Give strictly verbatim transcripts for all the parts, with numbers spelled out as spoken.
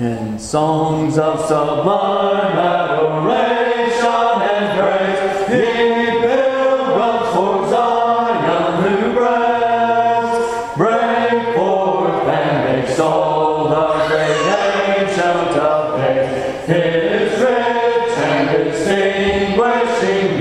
In songs of sublime adoration and praise, ye pilgrims for Zion who praise, break forth and extol the great ancient of days, his rich and distinguishing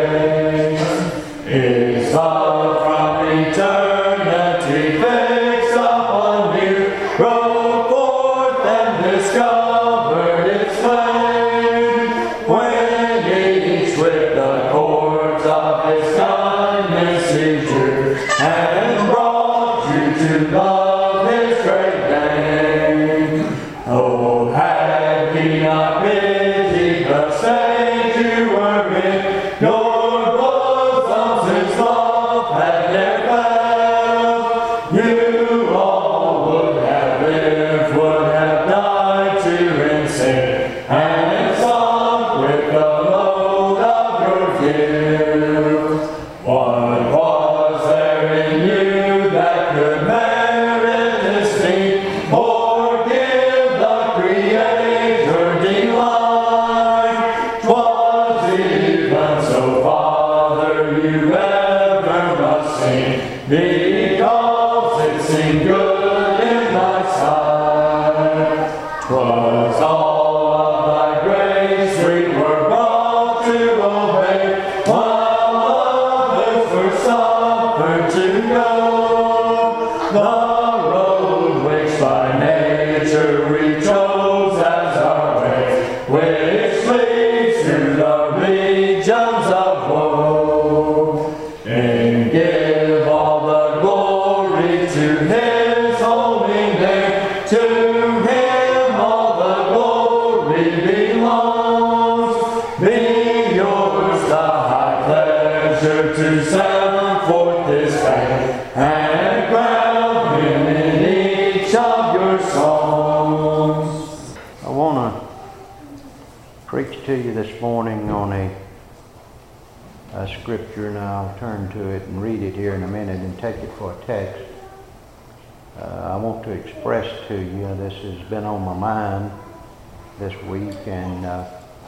grace. His love from eternity fixed upon you, broke forth and discovered its flame, when each with the cords of his kindness he drew, and brought you to love his great name. Oh, had he not pitied the state you were in, your bosoms his love had never failed. You all would have lived, would have died to in sin, and sunk with the load of your guilt. What was there in you that could merit esteem, or give the Creator delight? 'Twas even so, Father, you ever must sing, because it seemed good in thy sight. 'Twas all of thy grace we were brought to obey, while others were suffered to go. The road which by nature we chose as our way, which leads to the regions of woe. And give all the glory to his holy name, to him all the glory belongs. Be yours the high pleasure to sound forth his fame, and crown him in each of your songs. I want to preach to you this morning on a, a scripture, and I'll turn to it and read it here in a minute and take it for a text. Uh, I want to express to you, this has been on my mind this week, and uh,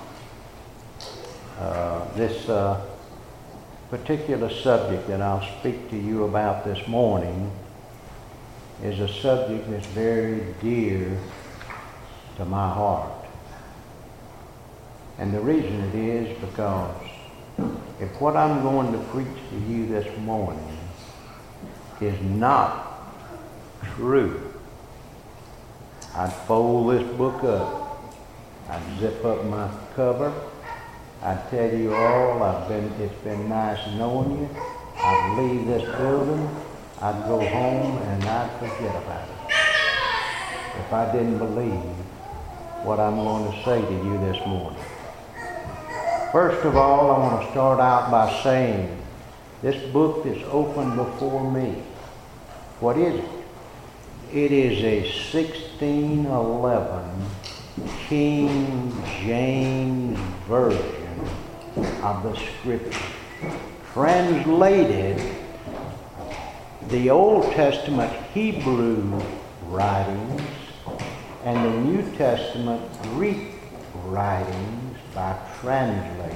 uh, this uh, particular subject that I'll speak to you about this morning is a subject that's very dear to my heart. And the reason it is because if what I'm going to preach to you this morning is not true, I'd fold this book up, I'd zip up my cover, I'd tell you all I've been, it's been nice knowing you, I'd leave this building, I'd go home and I'd forget about it if I didn't believe what I'm going to say to you this morning. First of all, I want to start out by saying this book that's open before me, what is it? It is a sixteen eleven King James Version of the Scripture, translated the Old Testament Hebrew writings and the New Testament Greek writings by translators.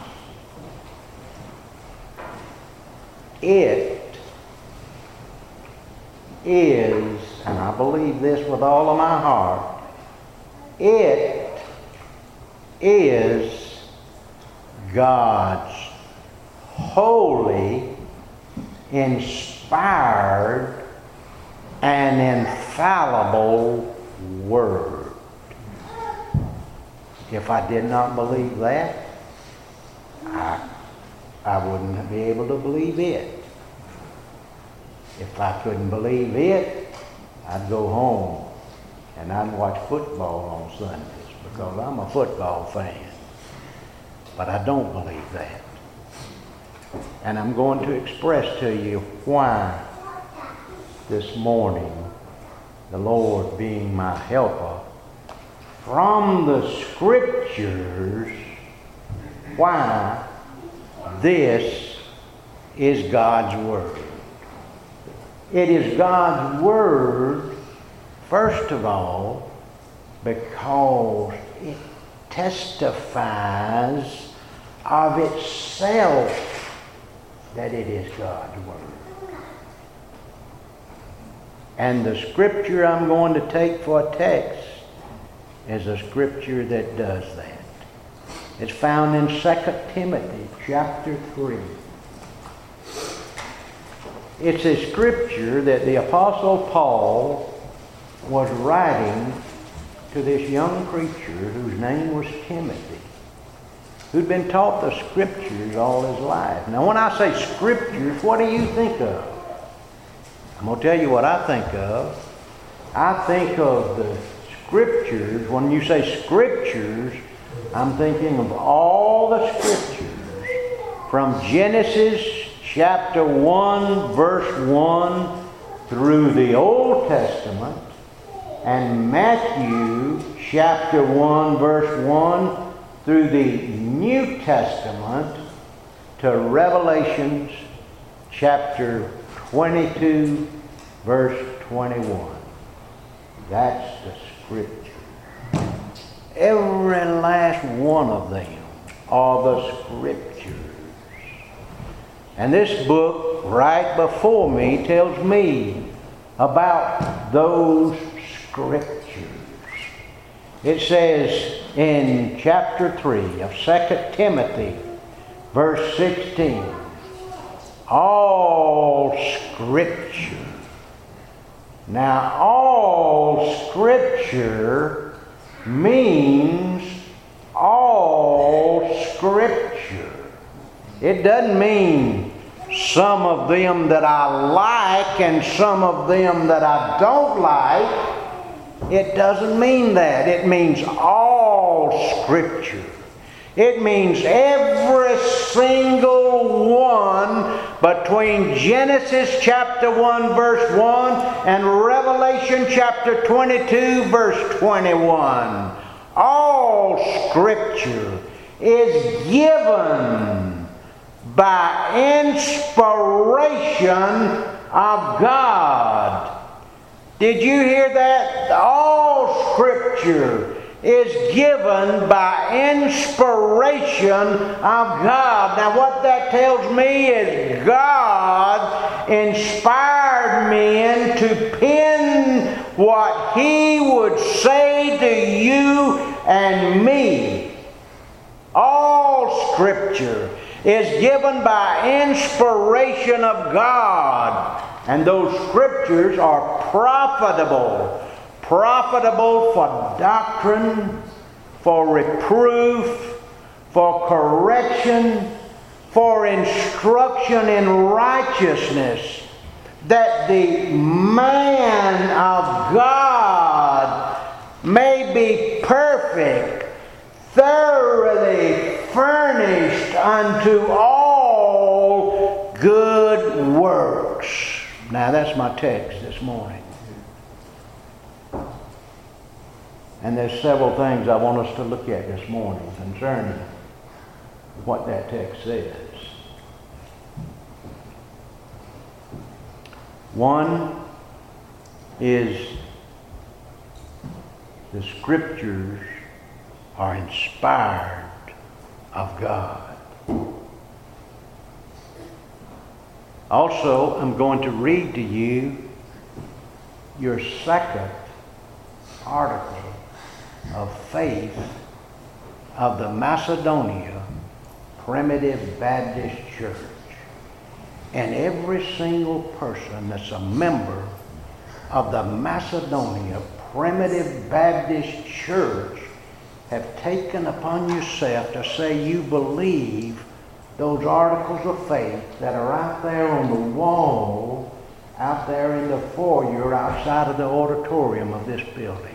It is, and I believe this with all of my heart, it is God's holy, inspired, and infallible Word. If I did not believe that, I, I wouldn't be able to believe it. If I couldn't believe it, I'd go home and I'd watch football on Sundays because I'm a football fan. But I don't believe that. And I'm going to express to you why this morning, the Lord being my helper, from the Scriptures, why this is God's Word. It is God's Word, first of all, because it testifies of itself that it is God's Word. And the scripture I'm going to take for a text is a scripture that does that. It's found in Second Timothy chapter three. It's a scripture that the Apostle Paul was writing to this young preacher whose name was Timothy, who'd been taught the scriptures all his life. Now when I say scriptures, what do you think of? I'm going to tell you what I think of. I think of the scriptures. When you say scriptures, I'm thinking of all the scriptures from Genesis chapter one, verse one through the Old Testament, and Matthew chapter one, verse one through the New Testament to Revelations chapter twenty-two, verse twenty-one. That's the scripture. Every last one of them are the scriptures. And this book right before me tells me about those scriptures. It says in chapter three of Second Timothy, verse sixteen, all scripture. Now, all scripture means all scripture. It doesn't mean some of them that I like and some of them that I don't like. It doesn't mean that. It means all scripture. It means every single one between Genesis chapter one verse one and Revelation chapter twenty-two verse twenty-one. All scripture is given by inspiration of God. Did you hear that? All scripture is given by inspiration of God. Now what that tells me is God inspired men to pen what He would say to you and me. All scripture is given by inspiration of God. And those scriptures are profitable. Profitable for doctrine, for reproof, for correction, for instruction in righteousness, that the man of God may be perfect, thoroughly furnished unto all good works. Now that's my text this morning. And there's several things I want us to look at this morning concerning what that text says. One is the scriptures are inspired of God. Also, I'm going to read to you your second article of faith of the Macedonia Primitive Baptist Church. And every single person that's a member of the Macedonia Primitive Baptist Church have taken upon yourself to say you believe those articles of faith that are out there on the wall, out there in the foyer outside of the auditorium of this building.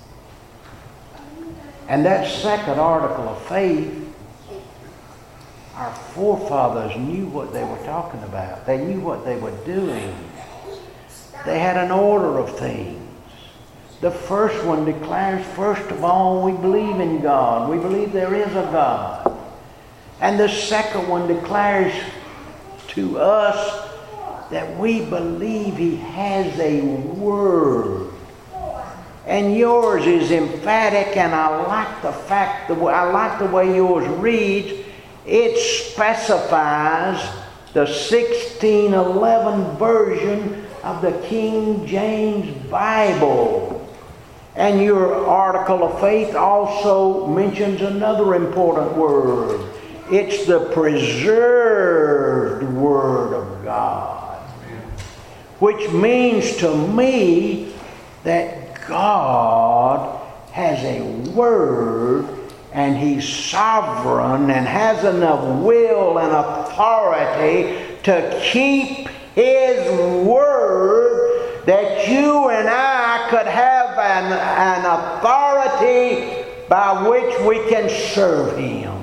And that second article of faith, our forefathers knew what they were talking about. They knew what they were doing. They had an order of things. The first one declares, first of all, we believe in God. We believe there is a God. And the second one declares to us that we believe He has a Word. And yours is emphatic, and I like the fact, the way, I like the way yours reads. It specifies the sixteen eleven version of the King James Bible. And your article of faith also mentions another important word. It's the preserved Word of God. Which means to me that God has a Word, and He's sovereign and has enough will and authority to keep His Word, that you and I could have an, an authority by which we can serve Him.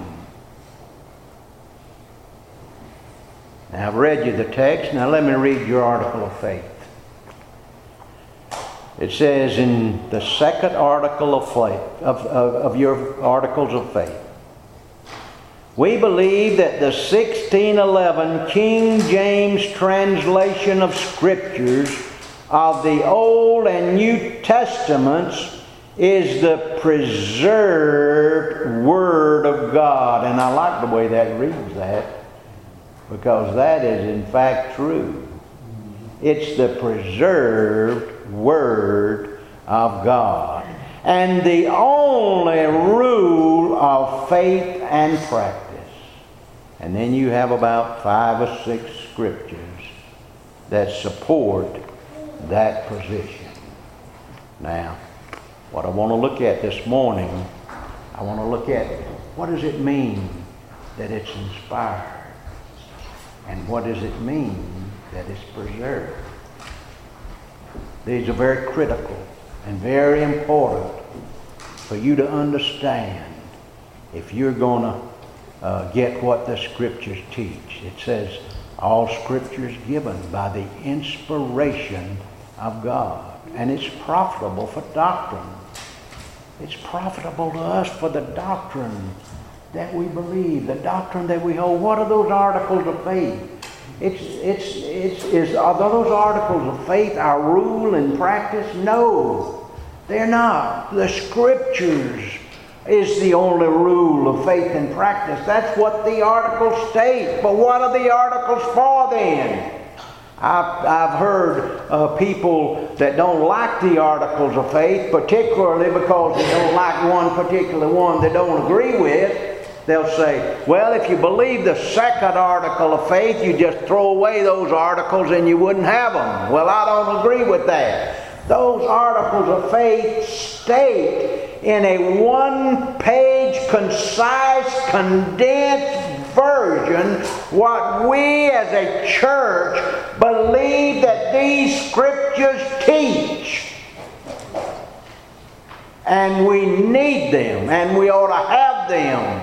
Now, I've read you the text. Now let me read your article of faith. It says in the second article of faith, of, of, of your articles of faith, we believe that the sixteen eleven King James translation of Scriptures of the Old and New Testaments is the preserved Word of God. And I like the way that reads that, because that is in fact true. It's the preserved Word of God, and the only rule of faith and practice. And then you have about five or six scriptures that support that position. Now, what I want to look at this morning, I want to look at what does it mean that it's inspired, and what does it mean that it's preserved. These are very critical and very important for you to understand if you're going to uh, get what the Scriptures teach. It says, all Scripture is given by the inspiration of God. And it's profitable for doctrine. It's profitable to us for the doctrine that we believe, the doctrine that we hold. What are those articles of faith? It's, it's, it's, is, are those articles of faith our rule and practice? No, they're not. The Scriptures is the only rule of faith and practice. That's what the articles state. But what are the articles for then? I've, I've heard uh, people that don't like the articles of faith, particularly because they don't like one particular one they don't agree with. They'll say, well, if you believe the second article of faith, you just throw away those articles and you wouldn't have them. Well, I don't agree with that. Those articles of faith state in a one-page, concise, condensed version what we as a church believe that these Scriptures teach. And we need them, and we ought to have them.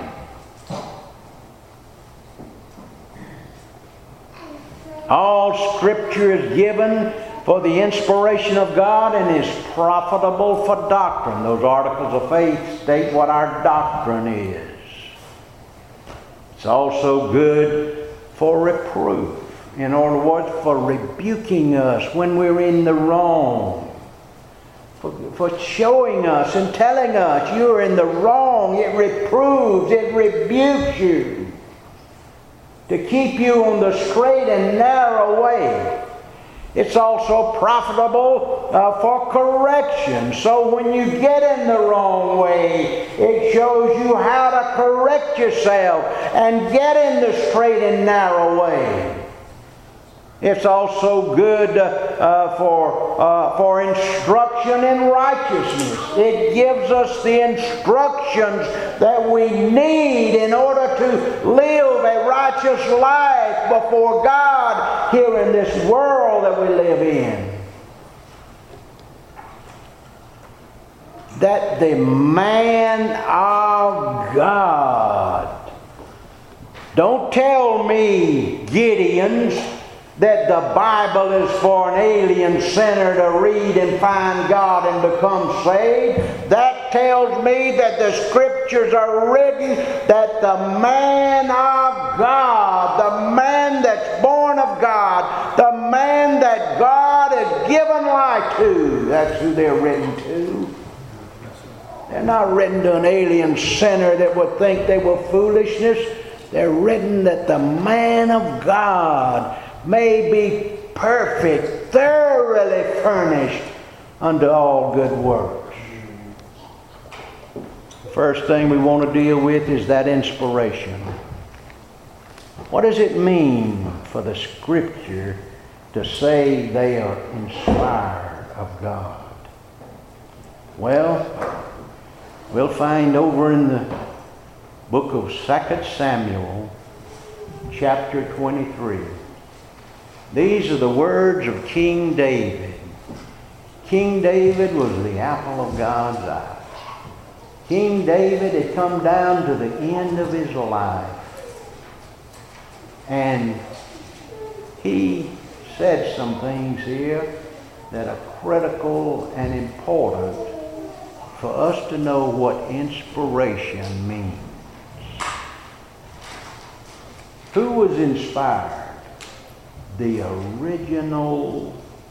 All Scripture is given for the inspiration of God and is profitable for doctrine. Those articles of faith state what our doctrine is. It's also good for reproof. In other words, for rebuking us when we're in the wrong. For, for showing us and telling us you're in the wrong. It reproves, it rebukes you. To keep you on the straight and narrow way. It's also profitable uh, for correction. So when you get in the wrong way, it shows you how to correct yourself and get in the straight and narrow way. It's also good uh, uh, for, uh, for instruction in righteousness. It gives us the instructions that we need in order to live a righteous life before God here in this world that we live in. That the man of God. Don't tell me, Gideons, that the Bible is for an alien sinner to read and find God and become saved. That tells me that the Scriptures are written that the man of God, the man that's born of God, the man that God has given life to, that's who they're written to. They're not written to an alien sinner that would think they were foolishness. They're written that the man of God may be perfect, thoroughly furnished unto all good works. The first thing we want to deal with is that inspiration. What does it mean for the Scripture to say they are inspired of God? Well, we'll find over in the book of Second Samuel, chapter twenty-three. These are the words of King David. King David was the apple of God's eye. King David had come down to the end of his life. And he said some things here that are critical and important for us to know what inspiration means. Who was inspired? The original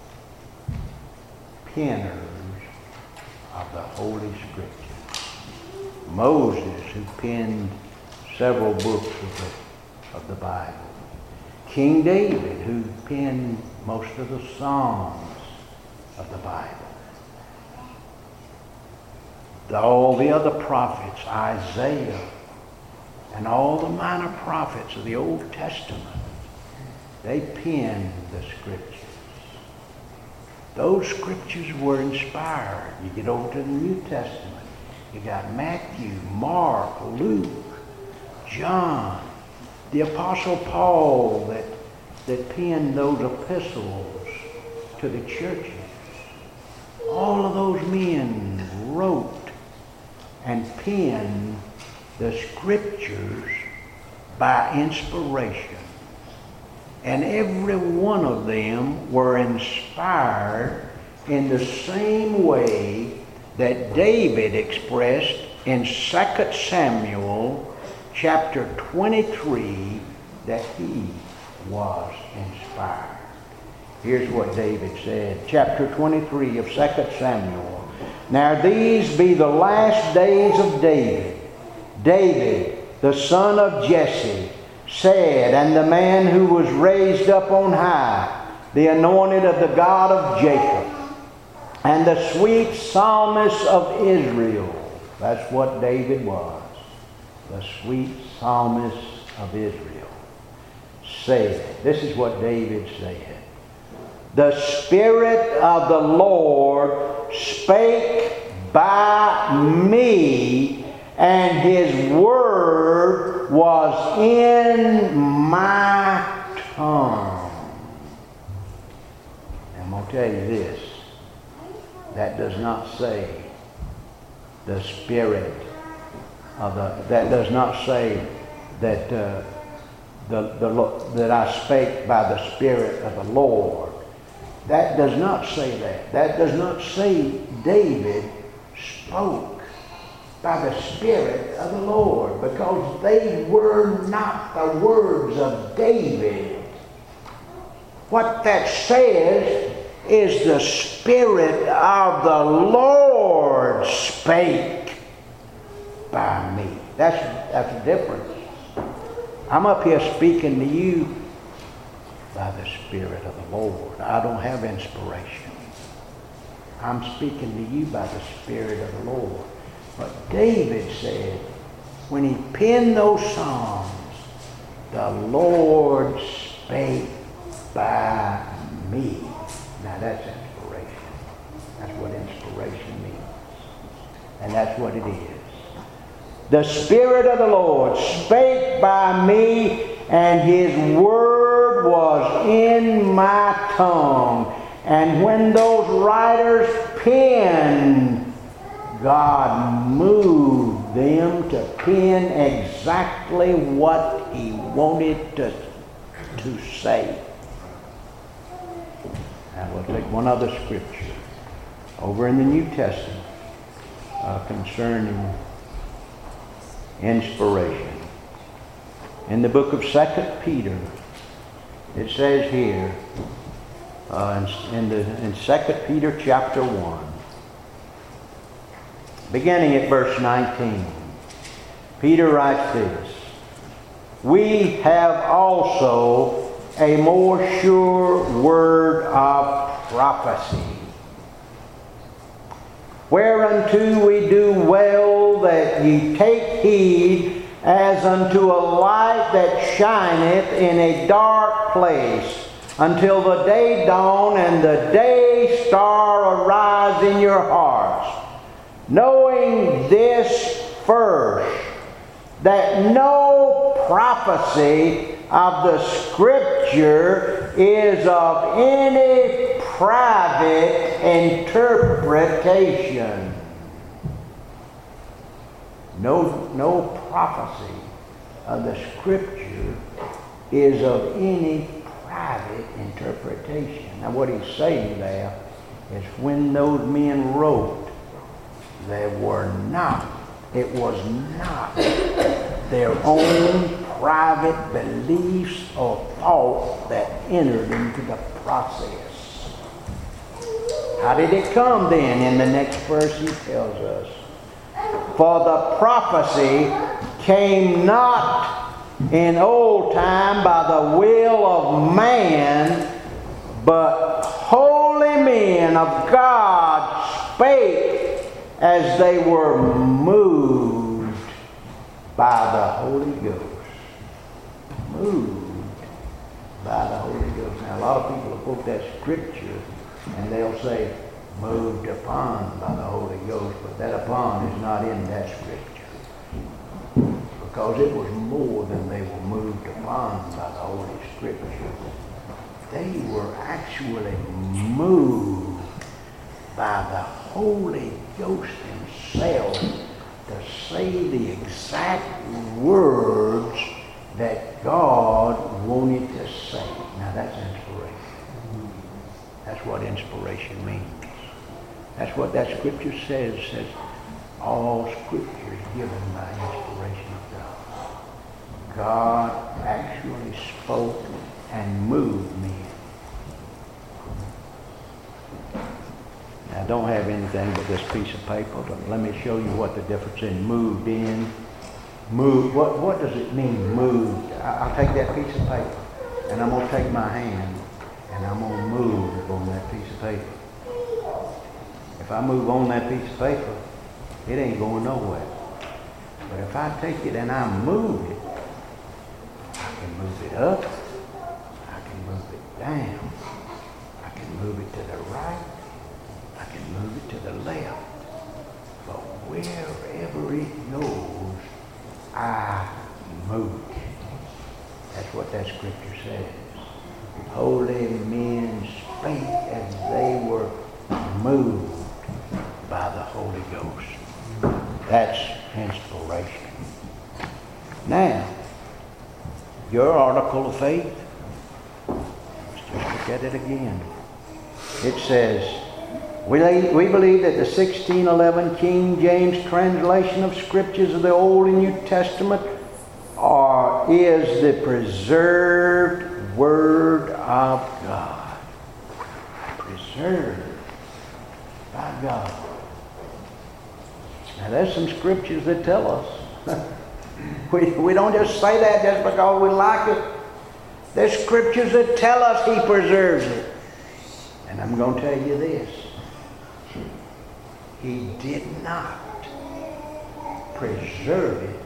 penners of the Holy Scriptures. Moses, who penned several books of the, of the Bible. King David, who penned most of the Psalms of the Bible. All the other prophets, Isaiah, and all the minor prophets of the Old Testament, they penned the Scriptures. Those Scriptures were inspired. You get over to the New Testament. You got Matthew, Mark, Luke, John, the Apostle Paul that, that penned those epistles to the churches. All of those men wrote and penned the Scriptures by inspiration. And every one of them were inspired in the same way that David expressed in Second Samuel chapter twenty-three that he was inspired. Here's what David said, chapter twenty-three of Second Samuel. Now these be the last days of David. David, the son of Jesse, said, and the man who was raised up on high, the anointed of the God of Jacob, and the sweet psalmist of Israel. That's what David was, the sweet psalmist of Israel. Said, this is what David said. The Spirit of the Lord spake by me, and His word was in my tongue. I'm going to tell you this. That does not say the Spirit of the, that does not say that uh, the, the, that I spake by the Spirit of the Lord. That does not say that. That does not say David spoke by the Spirit of the Lord, because they were not the words of David. What that says is the Spirit of the Lord spake by me. That's, that's the difference. I'm up here speaking to you by the Spirit of the Lord. I don't have inspiration. I'm speaking to you by the Spirit of the Lord. But David said, when he penned those Psalms, the Lord spake by me. Now that's inspiration. That's what inspiration means. And that's what it is. The Spirit of the Lord spake by me, and His word was in my tongue. And when those writers penned, God moved them to pen exactly what He wanted to, to say. Now we'll take one other scripture over in the New Testament uh, concerning inspiration. In the book of Second Peter, it says here, uh, in, in, the, in Second Peter chapter one, beginning at verse nineteen. Peter writes this: "We have also a more sure word of prophecy, whereunto we do well that ye take heed, as unto a light that shineth in a dark place, until the day dawn and the day star arise in your hearts, knowing this first, that no prophecy of the Scripture is of any private interpretation." No, no prophecy of the Scripture is of any private interpretation. Now what he's saying there is when those men wrote, they were not, it was not their own private beliefs or thought that entered into the process. How did it come then? In the next verse he tells us, "For the prophecy came not in old time by the will of man, but holy men of God spake as they were moved by the Holy Ghost." Moved by the Holy Ghost. Now a lot of people will quote that scripture and they'll say, "moved upon by the Holy Ghost," but that "upon" is not in that scripture, because it was more than they were moved upon by the Holy Scripture. They were actually moved by the Holy Ghost himself to say the exact words that God wanted to say. Now that's inspiration. That's what inspiration means. That's what that scripture says. It says all scripture is given by inspiration of God. God actually spoke and moved men. Now I don't have anything but this piece of paper, but let me show you what the difference in moved in. Moved, what, what does it mean, moved? I, I'll take that piece of paper and I'm going to take my hand and I'm going to move on that piece of paper. If I move on that piece of paper, it ain't going nowhere. But if I take it and I move it, I can move it up, I can move it down, I can move it to the right, I can move it to the left. But wherever it goes, I move it. That's what that scripture says. Holy men spake as they were moved by the Holy Ghost. That's inspiration. Now, your article of faith, let's just look at it again. It says, we, we believe that the sixteen eleven King James translation of scriptures of the Old and New Testament are, is the preserved Word of God. Preserved by God. Now there's some scriptures that tell us. we, we don't just say that just because we like it. There's scriptures that tell us He preserves it. And I'm going to tell you this. He did not preserve it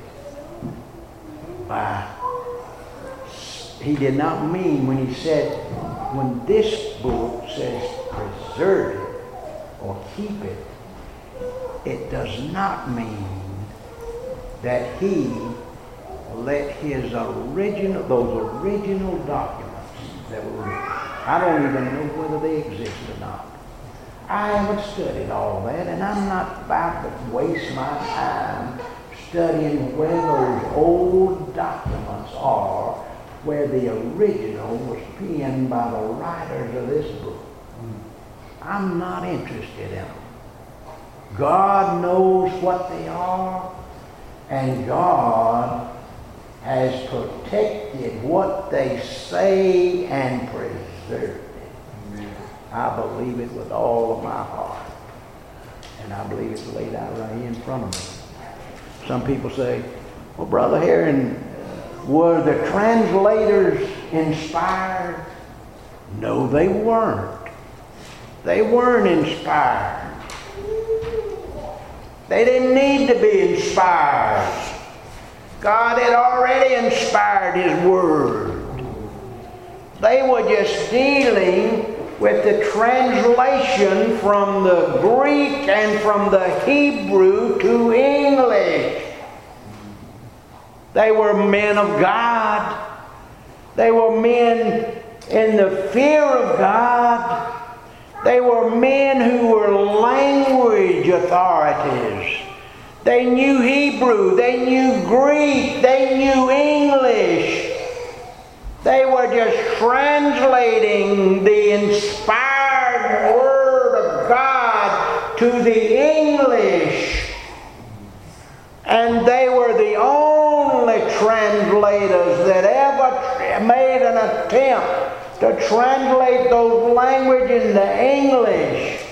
by, He did not mean when He said, when this book says preserve it or keep it, it does not mean that He let His original, those original documents that were written, I don't even know whether they exist or not. I haven't studied all that, and I'm not about to waste my time studying where those old documents are, where the original was penned by the writers of this book. I'm not interested in them. God knows what they are, and God has protected what they say and preserved it. Amen. I believe it with all of my heart. And I believe it's laid out right here in front of me. Some people say, well, Brother Heron, were the translators inspired? No, they weren't. They weren't inspired. They didn't need to be inspired. God had already inspired His Word. They were just dealing with the translation from the Greek and from the Hebrew to English. They were men of God. They were men in the fear of God. They were men who were language authorities. They knew Hebrew. They knew Greek. They knew English. They were just translating the inspired Word of God to the English. And they were the only translators that ever made an attempt to translate those languages into English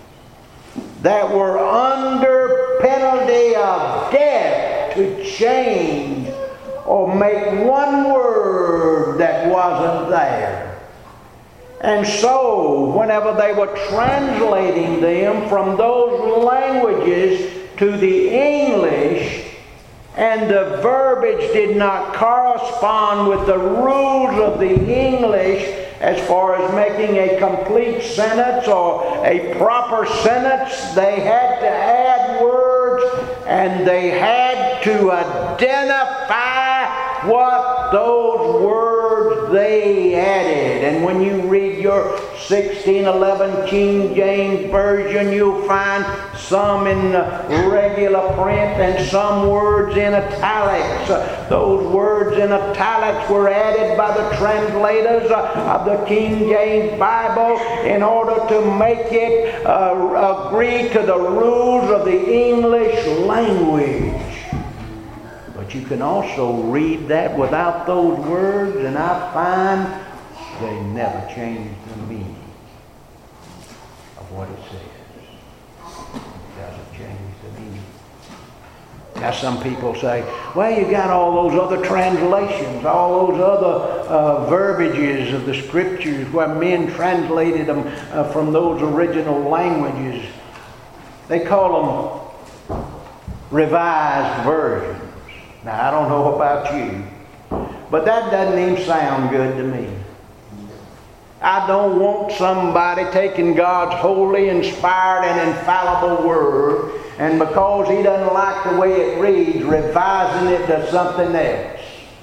that were under penalty of death to change or make one word that wasn't there. And so, whenever they were translating them from those languages to the English, and the verbiage did not correspond with the rules of the English as far as making a complete sentence or a proper sentence, they had to add words, and they had to identify what those words they added. And when you read your sixteen eleven King James Version, you'll find some in regular print and some words in italics. Those words in italics were added by the translators of the King James Bible in order to make it uh, agree to the rules of the English language. But you can also read that without those words, and I find they never change the meaning of what it says. It doesn't change the meaning. Now some people say, well, you got all those other translations, all those other uh, verbiages of the Scriptures where men translated them uh, from those original languages. They call them revised versions. Now, I don't know about you, but that doesn't even sound good to me. I don't want somebody taking God's holy, inspired, and infallible Word, and because he doesn't like the way it reads, revising it to something else.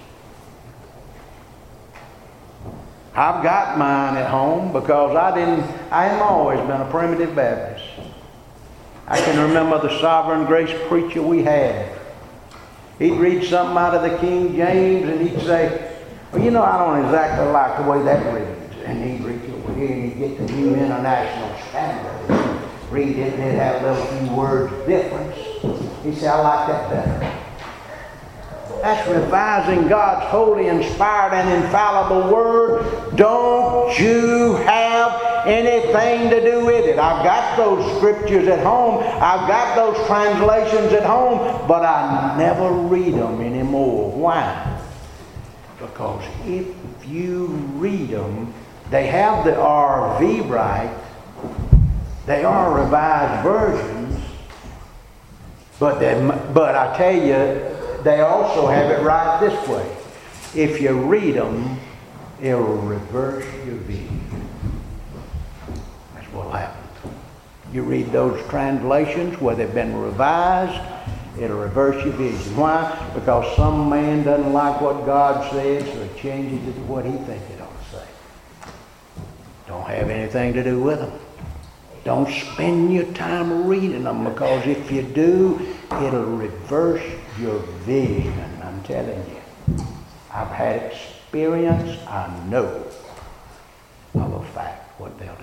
I've got mine at home because I didn't, I haven't always been a Primitive Baptist. I can remember the Sovereign Grace preacher we had. He'd read something out of the King James and he'd say, well, you know, I don't exactly like the way that reads. And he'd reach over here and he'd get the New International Standard. Read it and it'd have a little few words difference. He said, I like that better. That's revising God's holy, inspired, and infallible Word. Don't you have anything to do with it. I've got those scriptures at home. I've got those translations at home, but I never read them anymore. Why? Because if you read them, they have the R V right. They are revised versions, but they, but I tell you, they also have it right this way. If you read them, it'll reverse your vision. That's what'll happen. You read those translations where they've been revised, it'll reverse your vision. Why? Because some man doesn't like what God says, so he changes it to what he thinks it ought to say. Don't have anything to do with them. Don't spend your time reading them, because if you do, it'll reverse your vision. I'm telling you. I've had experience. I know of a fact what they'll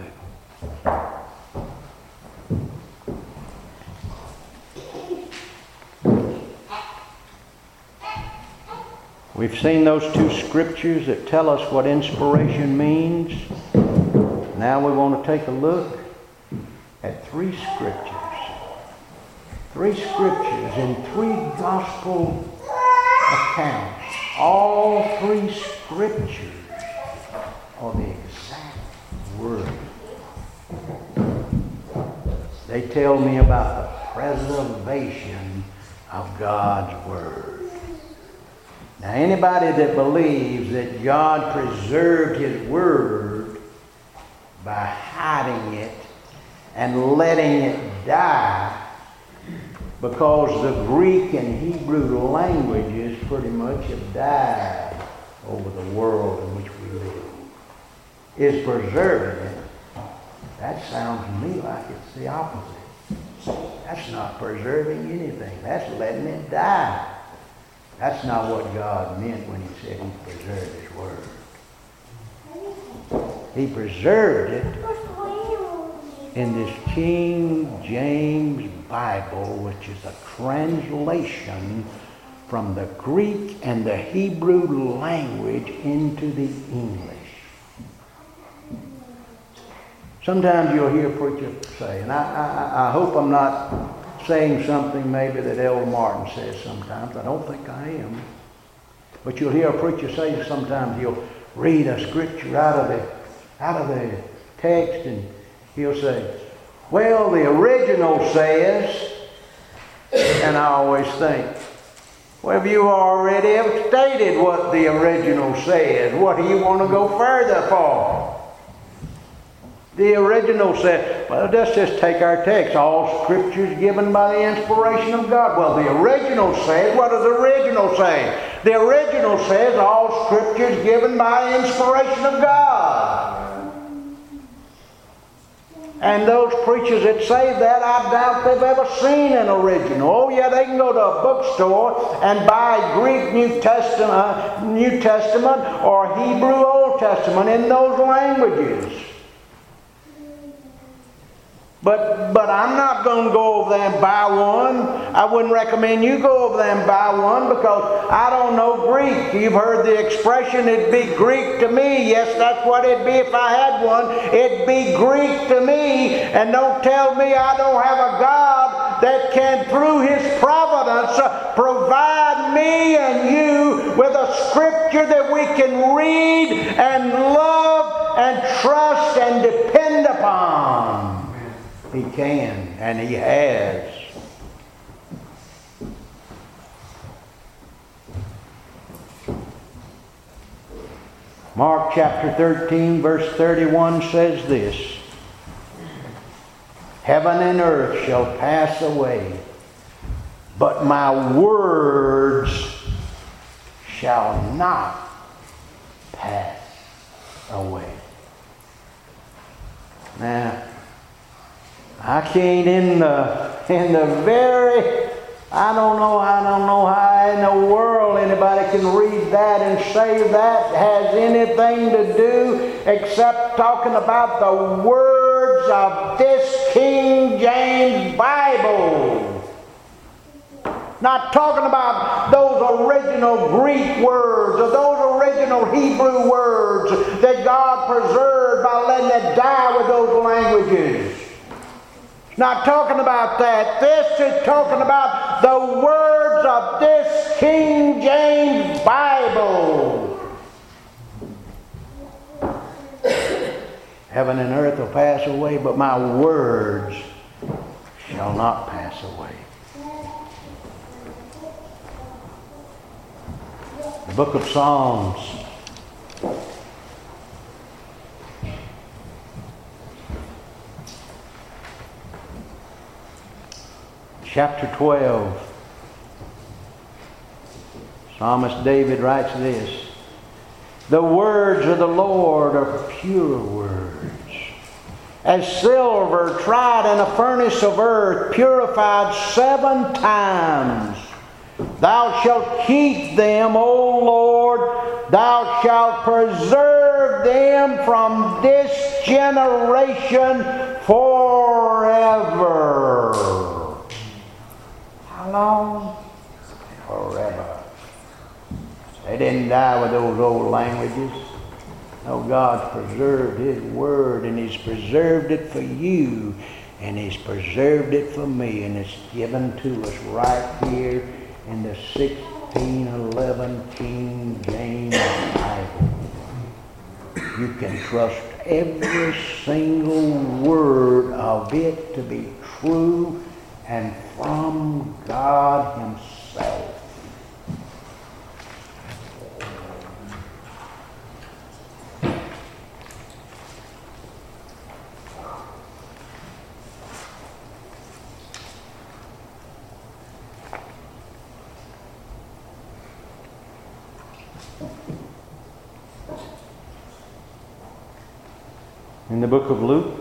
do. We've seen those two scriptures that tell us what inspiration means. Now we want to take a look at three scriptures three scriptures in three gospel accounts. All three scriptures are the exact word. They tell me about the preservation of God's Word. Now, anybody that believes that God preserved His Word by hiding it and letting it die, because the Greek and Hebrew languages pretty much have died over the world in which we live, is preserving it, that sounds to me like it's the opposite. That's not preserving anything. That's letting it die. That's not what God meant when He said He preserved His Word. He preserved it in this King James Bible, which is a translation from the Greek and the Hebrew language into the English. Sometimes you'll hear a preacher say, and I, I, I hope I'm not saying something maybe that Elder Martin says sometimes. I don't think I am. But you'll hear a preacher say sometimes, he'll read a scripture out of the, out of the text, and he'll say, well, the original says, and I always think, well, you already have stated what the original says. What do you want to go further for? The original said, well, let's just take our text. All scriptures given by the inspiration of God. Well, the original says, what does the original say? The original says all scriptures given by inspiration of God. And those preachers that say that, I doubt they've ever seen an original. Oh yeah, they can go to a bookstore and buy Greek New Testament, uh, New Testament or Hebrew Old Testament in those languages. But but I'm not going to go over there and buy one. I wouldn't recommend you go over there and buy one because I don't know Greek. You've heard the expression, it'd be Greek to me. Yes, that's what it'd be if I had one. It'd be Greek to me. And don't tell me I don't have a God that can, through His providence, uh, provide me and you with a scripture that we can read and love and trust and depend upon. He can, and He has. Mark chapter thirteen, verse thirty-one says this: heaven and earth shall pass away, but my words shall not pass away. Now, I can't in the in the very I don't know I don't know how in the world anybody can read that and say that has anything to do except talking about the words of this King James Bible. Not talking about those original Greek words or those original Hebrew words that God preserved by letting it die with those languages. Not talking about that. This is talking about the words of this King James Bible. Heaven and earth will pass away, but my words shall not pass away. The book of Psalms. Chapter twelve. Psalmist David writes this: the words of the Lord are pure words, as silver tried in a furnace of earth, purified seven times. Thou shalt keep them, O Lord, thou shalt preserve them from this generation forever. How long? Forever. They didn't die with those old languages. No, God's preserved His Word, and He's preserved it for you And He's preserved it for me, and it's given to us right here in the sixteen eleven King James Bible. You can trust every single word of it to be true and from God Himself. In the book of Luke,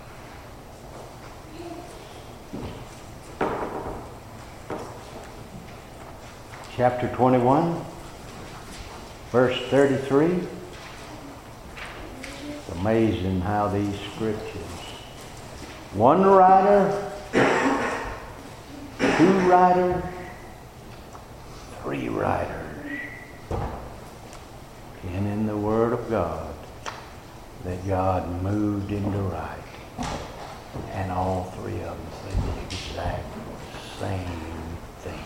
chapter twenty-one, verse thirty-three, it's amazing how these scriptures, one writer, two writers, three writers, and in the Word of God, that God moved him to write. And all three of them say the exact same thing.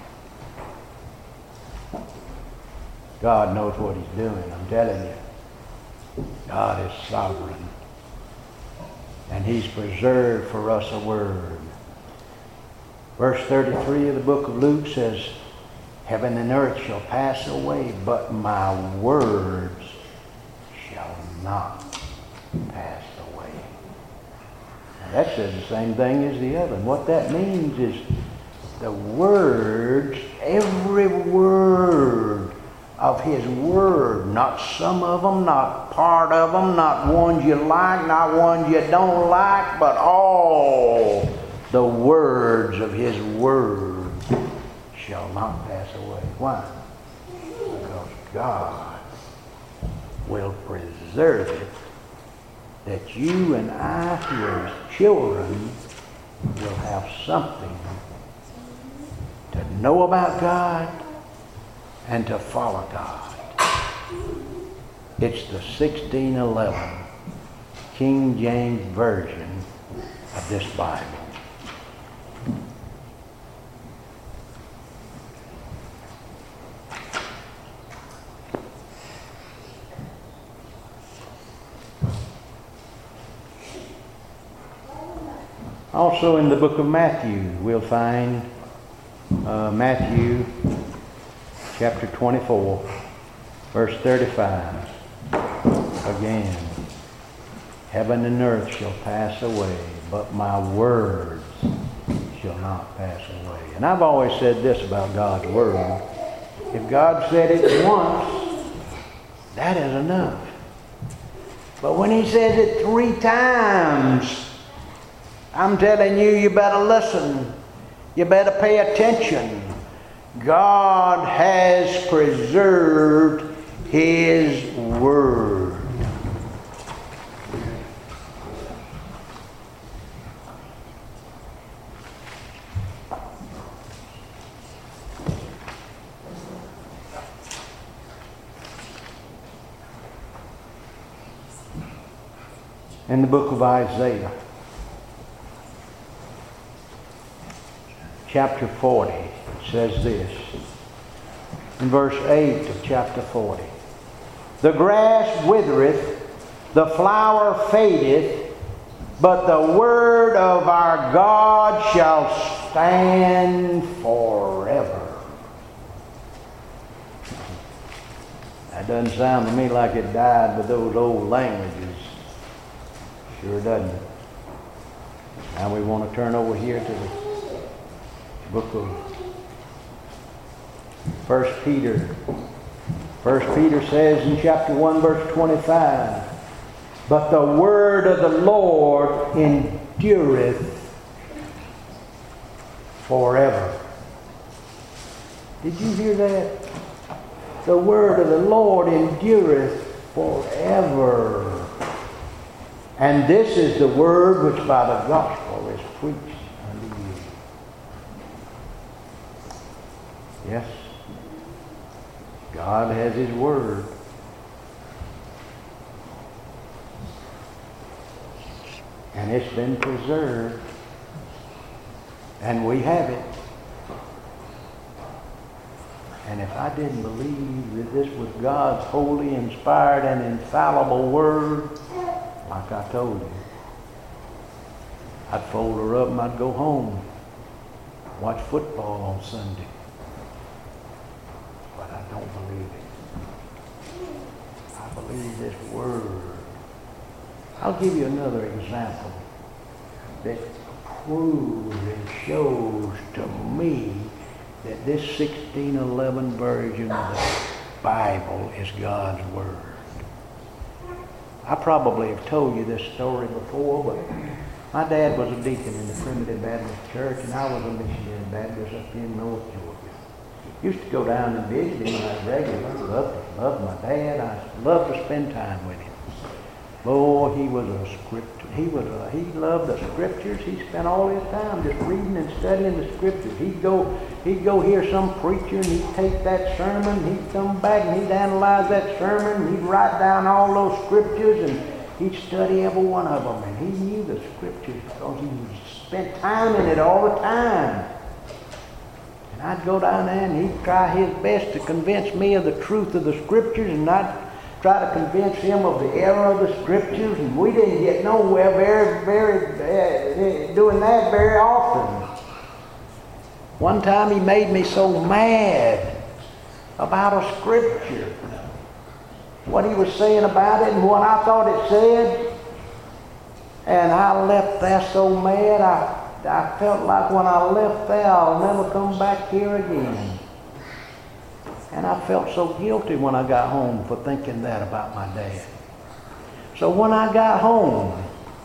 God knows what He's doing, I'm telling you. God is sovereign. And He's preserved for us a word. Verse thirty-three of the book of Luke says, heaven and earth shall pass away, but my words shall not pass away. Now that says the same thing as the other. And what that means is the words, every word of His Word, not some of them, not part of them, not ones you like, not ones you don't like, but all the words of His Word shall not pass away. Why? Because God will preserve it, that you and I, who are His children, will have something to know about God and to follow God. It's the sixteen eleven King James Version of this Bible. Also in the book of Matthew, we'll find uh, Matthew chapter twenty-four, verse thirty-five. Again, heaven and earth shall pass away, but my words shall not pass away. And I've always said this about God's Word. If God said it once, that is enough. But when He says it three times, I'm telling you, you better listen. You better pay attention. God has preserved His Word. In the book of Isaiah, chapter forty, it says this, in verse eight of chapter forty. The grass withereth, the flower fadeth, but the word of our God shall stand forever. That doesn't sound to me like it died with those old languages. Sure doesn't. Now we want to turn over here to the book of First Peter. First Peter says in chapter one, verse twenty-five, but the word of the Lord endureth forever. Did you hear that? The word of the Lord endureth forever. And this is the word which by the gospel is preached unto you. Yes, God has His Word. And And it's been preserved. And we have it. And if I didn't believe that this was God's holy, inspired, and infallible word, like I told you, I'd fold her up and I'd go home, watch football on Sunday. But I don't believe it. I believe this word. I'll give you another example that proves and shows to me that this sixteen eleven version of the Bible is God's Word. I probably have told you this story before, but my dad was a deacon in the Primitive Baptist Church, and I was a missionary Baptist up in North Georgia. Used to go down and visit him on a regular. Loved, loved my dad. I loved to spend time with him. Oh, he was a scripture. He was a, he loved the scriptures. He spent all his time just reading and studying the scriptures. He'd go, he'd go hear some preacher and he'd take that sermon. He'd come back and he'd analyze that sermon. He'd write down all those scriptures and he'd study every one of them. And he knew the scriptures because he spent time in it all the time. And I'd go down there and he'd try his best to convince me of the truth of the scriptures, and I'd try to convince him of the error of the scriptures, and we didn't get nowhere very, very, uh, doing that very often. One time he made me so mad about a scripture, what he was saying about it and what I thought it said, and I left there so mad, I, I felt like when I left there, I'll never come back here again. And I felt so guilty when I got home for thinking that about my dad. So when I got home,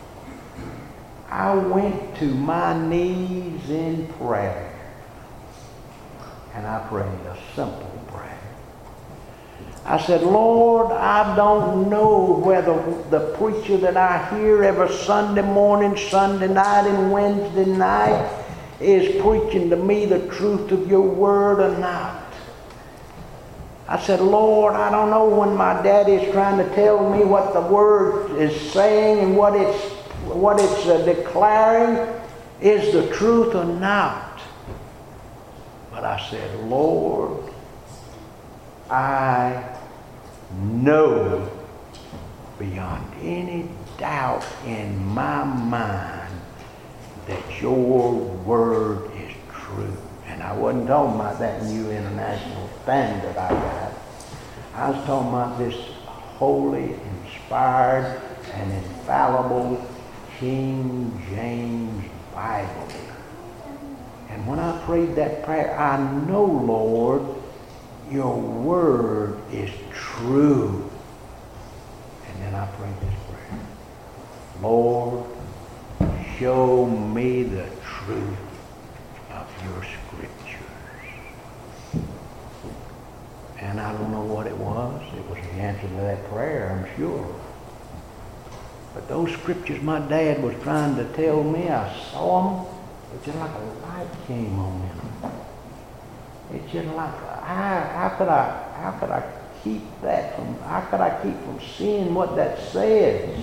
I went to my knees in prayer. And I prayed a simple prayer. I said, Lord, I don't know whether the preacher that I hear every Sunday morning, Sunday night, and Wednesday night is preaching to me the truth of your word or not. I said, Lord, I don't know when my daddy is trying to tell me what the word is saying and what it's, what it's uh, declaring is the truth or not. But I said, Lord, I know beyond any doubt in my mind that your word is true. And I wasn't talking about that new international standard I got. I was talking about this holy, inspired, and infallible King James Bible. And when I prayed that prayer, I know, Lord, your word is true. And then I prayed this prayer. Lord, show me the truth of your scriptures. And I don't know what it was. It was the answer to that prayer, I'm sure. But those scriptures my dad was trying to tell me, I saw them. It's just like a light came on them. It's just like, how, how could I, how could I keep that from, how could I keep from seeing what that says?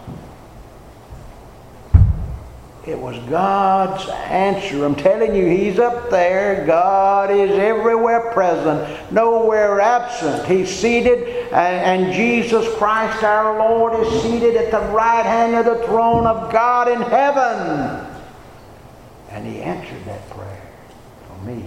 It was God's answer. I'm telling you, He's up there. God is everywhere present, nowhere absent. He's seated, and, and Jesus Christ our Lord is seated at the right hand of the throne of God in heaven. And He answered that prayer for me.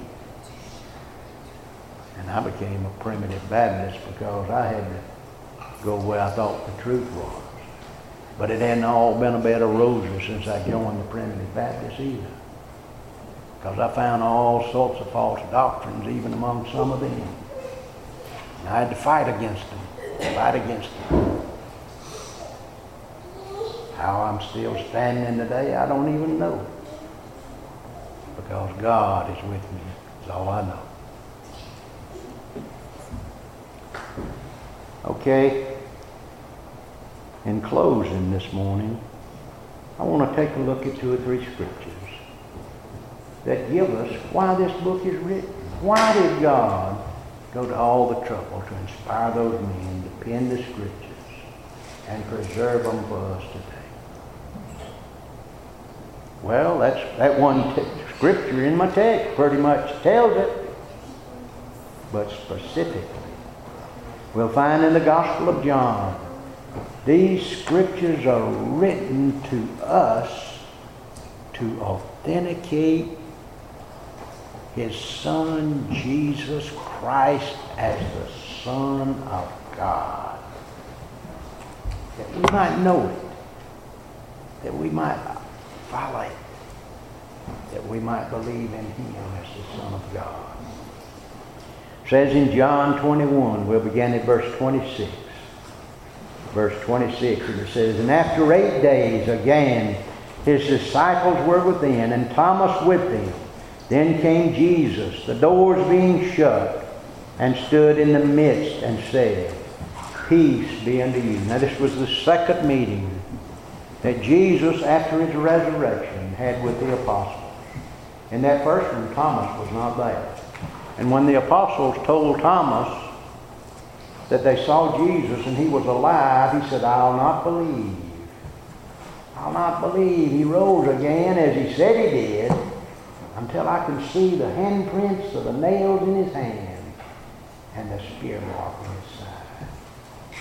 And I became a Primitive Baptist because I had to go where I thought the truth was. But it hadn't all been a bed of roses since I joined the Primitive Baptist either. Because I found all sorts of false doctrines even among some of them. And I had to fight against them, fight against them. How I'm still standing today, I don't even know. Because God is with me, that's all I know. Okay. In closing this morning, I want to take a look at two or three scriptures that give us why this book is written. Why did God go to all the trouble to inspire those men to pen the scriptures and preserve them for us today? Well, that's that one t- scripture in my text pretty much tells it. But specifically, we'll find in the Gospel of John, these scriptures are written to us to authenticate His Son, Jesus Christ, as the Son of God. That we might know it. That we might follow it. That we might believe in Him as the Son of God. It says in John twenty-one, we'll begin at verse twenty-six. Verse twenty-six, and it says, "And after eight days again His disciples were within, and Thomas with them. Then came Jesus, the doors being shut, and stood in the midst and said, Peace be unto you." Now this was the second meeting that Jesus, after His resurrection, had with the apostles. In that first one, Thomas was not there. And when the apostles told Thomas that they saw Jesus and He was alive, he said, "I'll not believe. I'll not believe He rose again as He said He did until I can see the handprints of the nails in His hand and the spear mark in His side."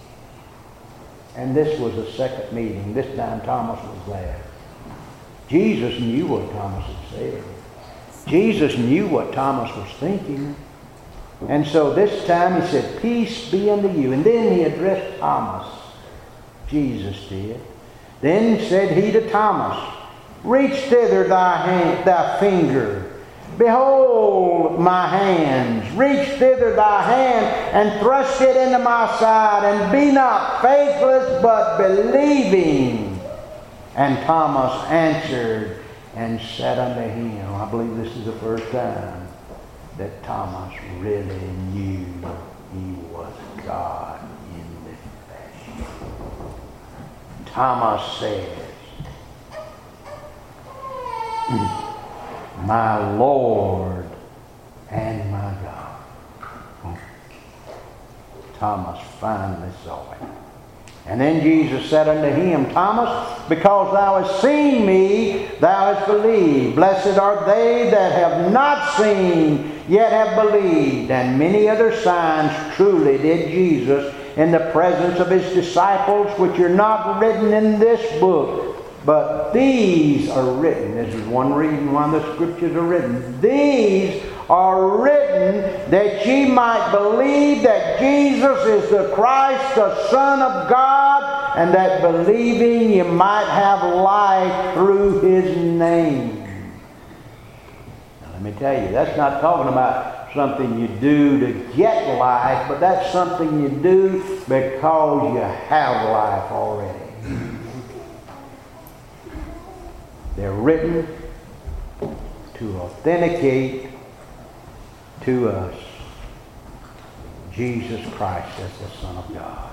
And this was the second meeting. This time Thomas was there. Jesus knew what Thomas had said. Jesus knew what Thomas was thinking. And so this time He said, "Peace be unto you." And then He addressed Thomas. Jesus did. Then said He to Thomas, "Reach thither thy hand, thy finger. Behold my hands. Reach thither thy hand, and thrust it into my side, and be not faithless, but believing." And Thomas answered and said unto Him, I believe this is the first time that Thomas really knew He was God in the flesh. Thomas says, "My Lord and my God." Thomas finally saw it. And then Jesus said unto him, "Thomas, because thou hast seen me, thou hast believed. Blessed are they that have not seen, yet have believed." And many other signs truly did Jesus in the presence of His disciples, which are not written in this book. But these are written. This is one reason why the Scriptures are written. These are written that ye might believe that Jesus is the Christ, the Son of God, and that believing ye might have life through His name. Now let me tell you, that's not talking about something you do to get life, but that's something you do because you have life already. They're written to authenticate to us Jesus Christ as the Son of God.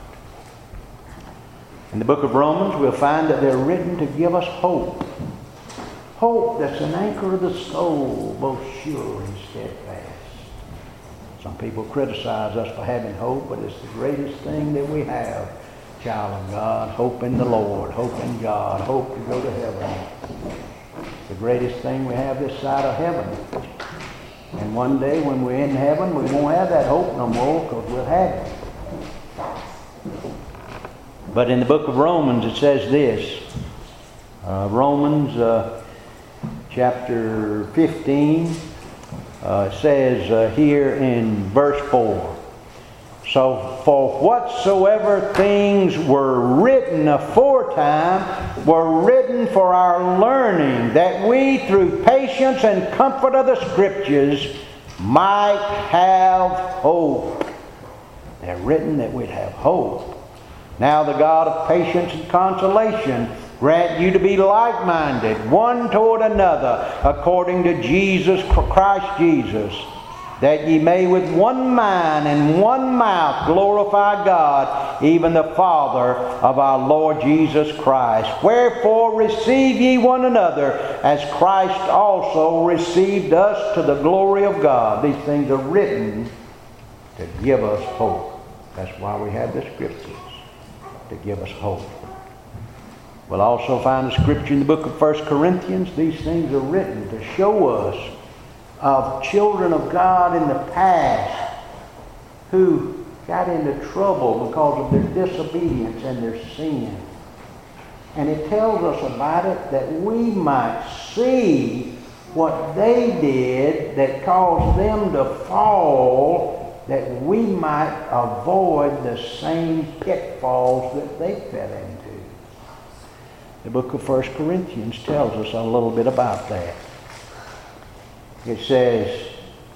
In the book of Romans, we'll find that they're written to give us hope. Hope that's an anchor of the soul, both sure and steadfast. Some people criticize us for having hope, but it's the greatest thing that we have. Child of God, hope in the Lord, hope in God, hope to go to heaven. It's the greatest thing we have this side of heaven. And one day when we're in heaven, we won't have that hope no more because we'll have it. But in the book of Romans it says this. Uh, Romans uh, chapter fifteen uh, says uh, here in verse four. So, for whatsoever things were written aforetime were written for our learning, that we through patience and comfort of the Scriptures might have hope. They're written that we'd have hope. Now the God of patience and consolation grant you to be like-minded, one toward another, according to Jesus Christ Jesus, that ye may with one mind and one mouth glorify God, even the Father of our Lord Jesus Christ. Wherefore receive ye one another, as Christ also received us to the glory of God. These things are written to give us hope. That's why we have the Scriptures, to give us hope. We'll also find a scripture in the book of First Corinthians. These things are written to show us of children of God in the past who got into trouble because of their disobedience and their sin. And it tells us about it that we might see what they did that caused them to fall, that we might avoid the same pitfalls that they fell into. The book of First Corinthians tells us a little bit about that. It says,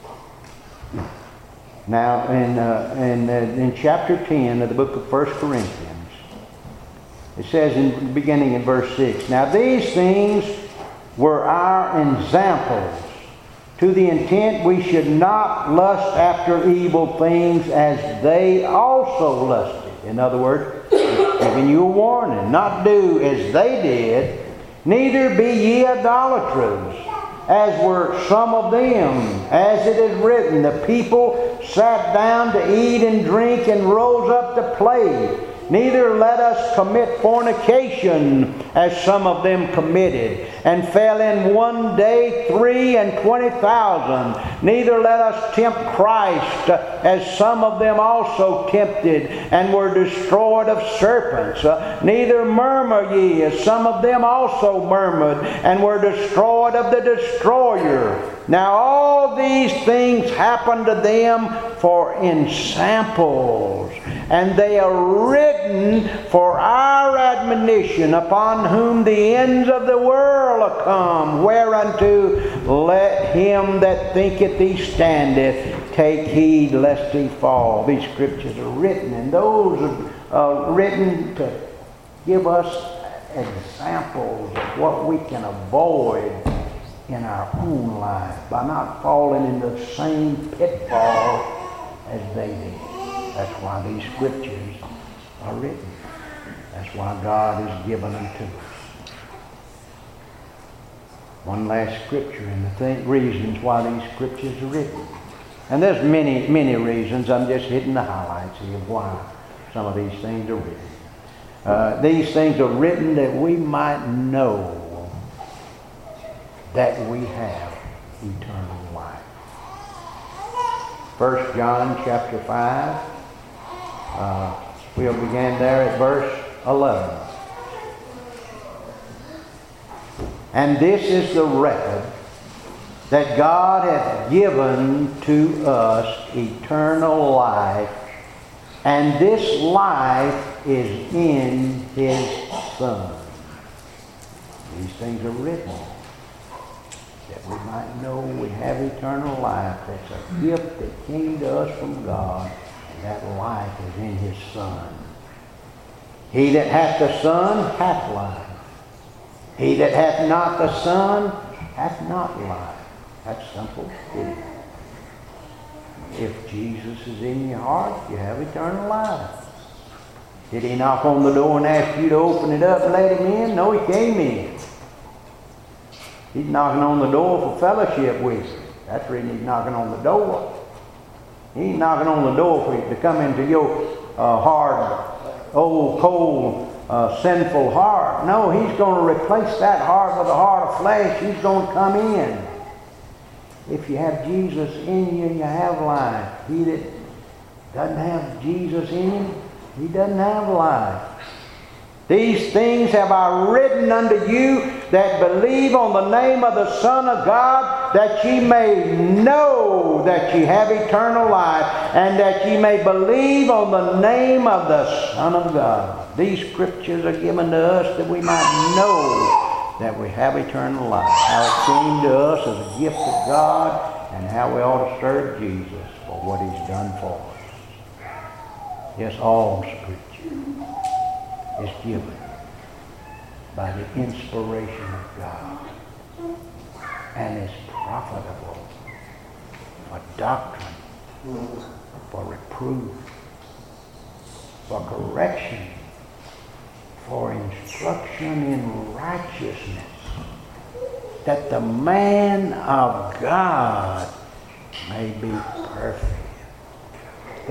now in, uh, in, uh, in chapter ten of the book of First Corinthians, it says in beginning in verse six, now these things were our examples, to the intent we should not lust after evil things as they also lusted. In other words, giving you a warning, not do as they did, neither be ye idolaters, as were some of them. As it is written, the people sat down to eat and drink and rose up to play. Neither let us commit fornication, as some of them committed, and fell in one day three and twenty thousand. Neither let us tempt Christ, as some of them also tempted, and were destroyed of serpents. Neither murmur ye, as some of them also murmured, and were destroyed of the destroyer. Now all these things happened to them for ensamples, and they are written for our admonition, upon whom the ends of the world are come, whereunto let him that thinketh he standeth take heed lest he fall. These scriptures are written, and those are uh, written to give us examples of what we can avoid in our own life by not falling into the same pitfall as they did. That's why these scriptures are written. That's why God has given them to us. One last scripture and the th- reasons why these scriptures are written. And there's many, many reasons. I'm just hitting the highlights here of why some of these things are written. Uh, these things are written that we might know that we have eternal life. First John chapter five. Uh, we'll begin there at verse eleven. And this is the record, that God hath given to us eternal life, and this life is in His Son. These things are written that we might know we have eternal life. That's a gift that came to us from God, and that life is in His Son. He that hath the Son hath life. He that hath not the Son hath not life. That's simple. If Jesus is in your heart, you have eternal life. Did He knock on the door and ask you to open it up and let Him in? No, He came in. He's knocking on the door for fellowship with you. That's the reason He's knocking on the door. He ain't knocking on the door for you to come into your uh, hard, old, cold, uh, sinful heart. No, He's going to replace that heart with a heart of flesh. He's going to come in. If you have Jesus in you, you have life. He that doesn't have Jesus in him, he doesn't have life. These things have I written unto you that believe on the name of the Son of God, that ye may know that ye have eternal life, and that ye may believe on the name of the Son of God. These scriptures are given to us that we might know that we have eternal life. How it came to us as a gift of God, and how we ought to serve Jesus for what He's done for us. Yes, all Scripture is given by the inspiration of God, and is profitable for doctrine, for reproof, for correction, for instruction in righteousness, that the man of God may be perfect,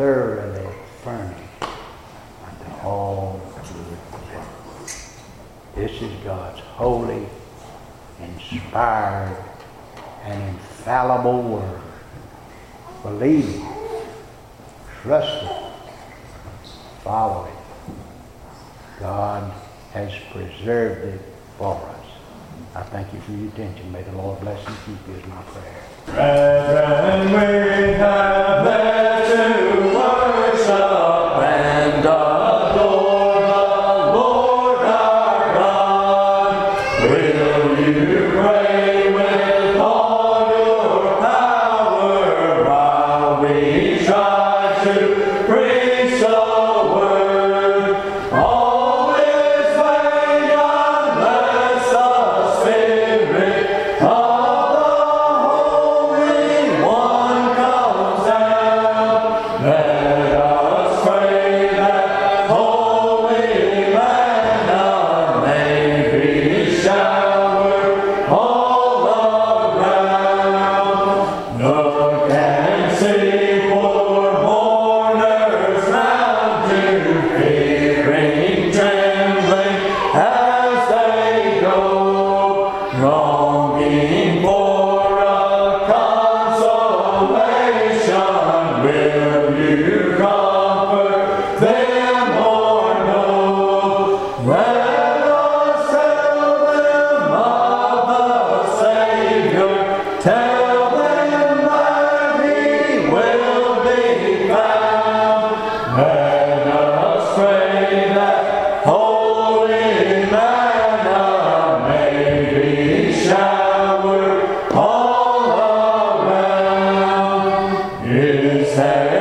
thoroughly furnished unto all good works. This is God's holy, inspired, and infallible word. Believe it. Trust it. Follow it. God has preserved it for us. I thank you for your attention. May the Lord bless and keep you is my prayer. Brethren, we have met to worship and adore the Lord our God. Will you pray with all your power while we try to preach the word? All is vain unless the Spirit of the Holy One comes down. Let us pray that holy manna may be showered all around. Look and see poor mourners now to fearing, trembling as they go, longing for a consolation. Will you comfort them or no? Let us tell them of the Savior. Tell them that He will be found. Let us pray that holy manna may be showered all around. Is there